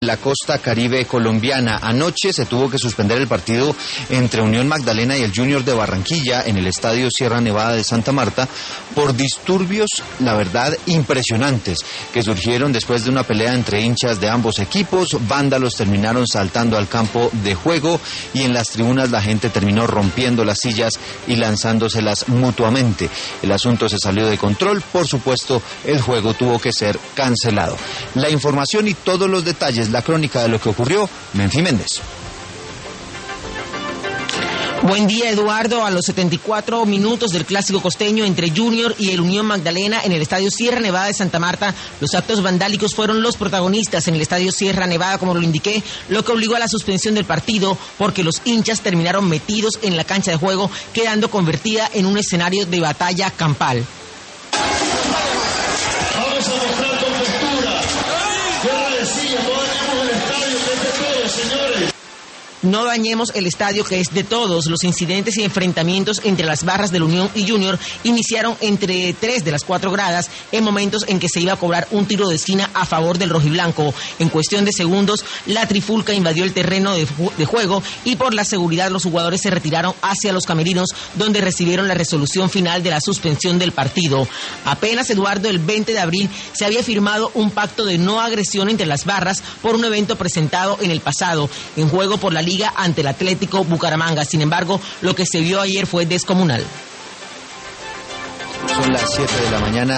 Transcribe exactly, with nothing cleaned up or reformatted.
La costa caribe colombiana. Anoche se tuvo que suspender el partido entre Unión Magdalena y el Junior de Barranquilla en el estadio Sierra Nevada de Santa Marta por disturbios, la verdad, impresionantes que surgieron después de una pelea entre hinchas de ambos equipos. Vándalos terminaron saltando al campo de juego y en las tribunas la gente terminó rompiendo las sillas y lanzándoselas mutuamente. El asunto se salió de control. Por supuesto, el juego tuvo que ser cancelado. La información y todos los detalles, la crónica de lo que ocurrió, Menfi Méndez. Buen día, Eduardo. A los setenta y cuatro minutos del clásico costeño entre Junior y el Unión Magdalena en el estadio Sierra Nevada de Santa Marta, los actos vandálicos fueron los protagonistas en el estadio Sierra Nevada, como lo indiqué, lo que obligó a la suspensión del partido porque los hinchas terminaron metidos en la cancha de juego, quedando convertida en un escenario de batalla campal. Vamos a mostrar compostura. Yo decía, no dañemos el estadio, que es de todos, señores. No dañemos el estadio, que es de todos. Los incidentes y enfrentamientos entre las barras del Unión y Junior iniciaron entre tres de las cuatro gradas en momentos en que se iba a cobrar un tiro de esquina a favor del rojiblanco. En cuestión de segundos, la trifulca invadió el terreno de, de juego y por la seguridad los jugadores se retiraron hacia los camerinos, donde recibieron la resolución final de la suspensión del partido. Apenas, Eduardo, el veinte de abril se había firmado un pacto de no agresión entre las barras por un evento presentado en el pasado, en juego por la Liga ante el Atlético Bucaramanga. Sin embargo, lo que se vio ayer fue descomunal. Son las siete de la mañana.